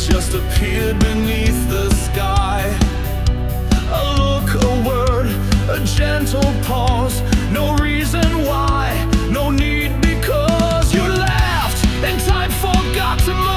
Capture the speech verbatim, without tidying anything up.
just appeared beneath the sky. A look, a word, a gentle pause. No reason why, no need because you laughed and time forgot to move.